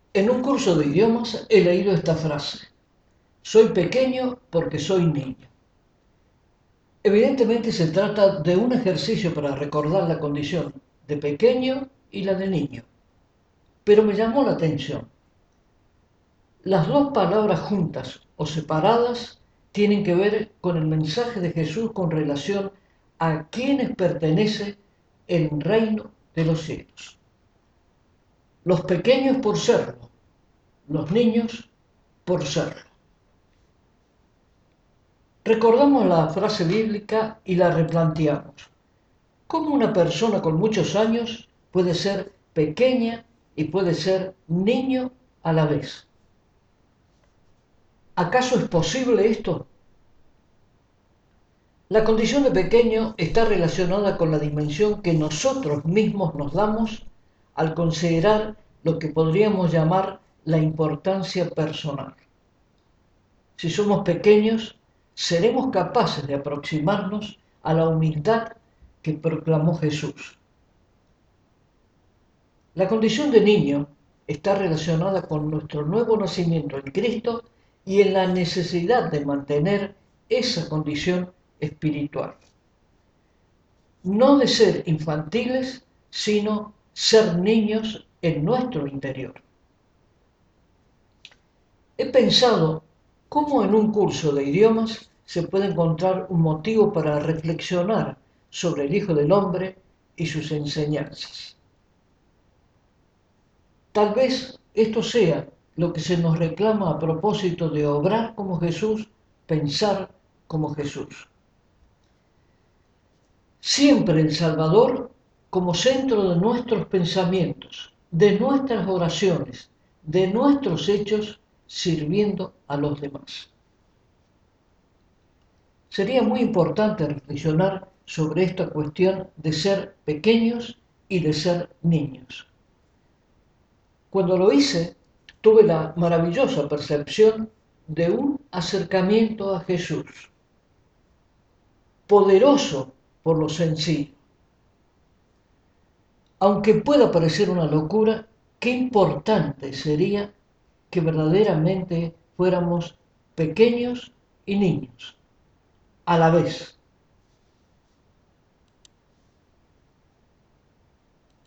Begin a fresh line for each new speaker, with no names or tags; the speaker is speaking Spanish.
En un curso de idiomas he leído esta frase: soy pequeño porque soy niño. Evidentemente se trata de un ejercicio para recordar la condición de pequeño y la de niño, pero me llamó la atención. Las dos palabras juntas o separadas tienen que ver con el mensaje de Jesús con relación a quienes pertenece el reino de los cielos. Los pequeños por serlo, los niños por serlo. Recordamos la frase bíblica y la replanteamos. ¿Cómo una persona con muchos años puede ser pequeña y puede ser niño a la vez? ¿Acaso es posible esto? La condición de pequeño está relacionada con la dimensión que nosotros mismos nos damos al considerar lo que podríamos llamar la importancia personal. Si somos pequeños, seremos capaces de aproximarnos a la humildad que proclamó Jesús. La condición de niño está relacionada con nuestro nuevo nacimiento en Cristo y en la necesidad de mantener esa condición espiritual. No de ser infantiles, sino ser niños en nuestro interior. He pensado cómo en un curso de idiomas se puede encontrar un motivo para reflexionar sobre el Hijo del Hombre y sus enseñanzas. Tal vez esto sea lo que se nos reclama a propósito de obrar como Jesús, pensar como Jesús. Siempre el Salvador como centro de nuestros pensamientos, de nuestras oraciones, de nuestros hechos, sirviendo a los demás. Sería muy importante reflexionar sobre esta cuestión de ser pequeños y de ser niños. Cuando lo hice, tuve la maravillosa percepción de un acercamiento a Jesús, poderoso por lo sencillo. Aunque pueda parecer una locura, qué importante sería que verdaderamente fuéramos pequeños y niños a la vez.